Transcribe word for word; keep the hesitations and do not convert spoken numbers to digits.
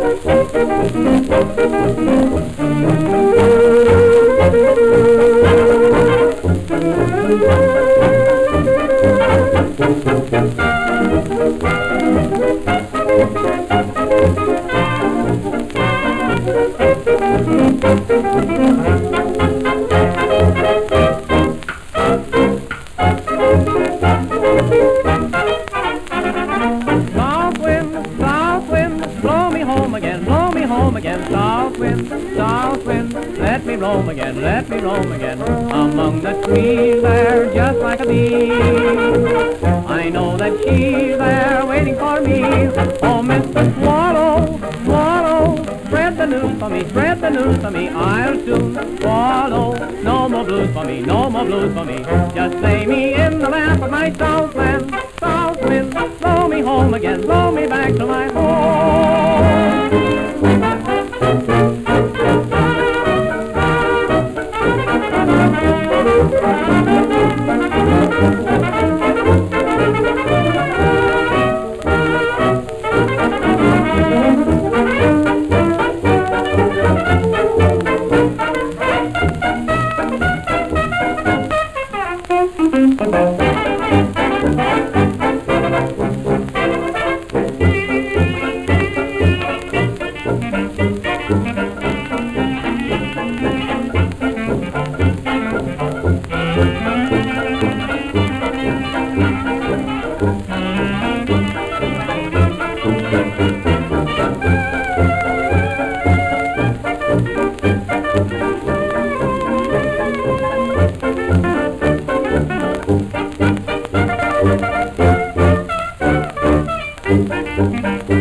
South wind, south wind, let me roam again, let me roam again. Among the trees there, just like a bee. I know that she's there waiting for me. Oh, Mister Swallow, swallow, spread the news for me, spread the news for me. I'll soon swallow. No more blues for me, no more blues for me. Just lay me in the lap of my Southland. South wind, blow me home again, blow me back to my home. Thank you.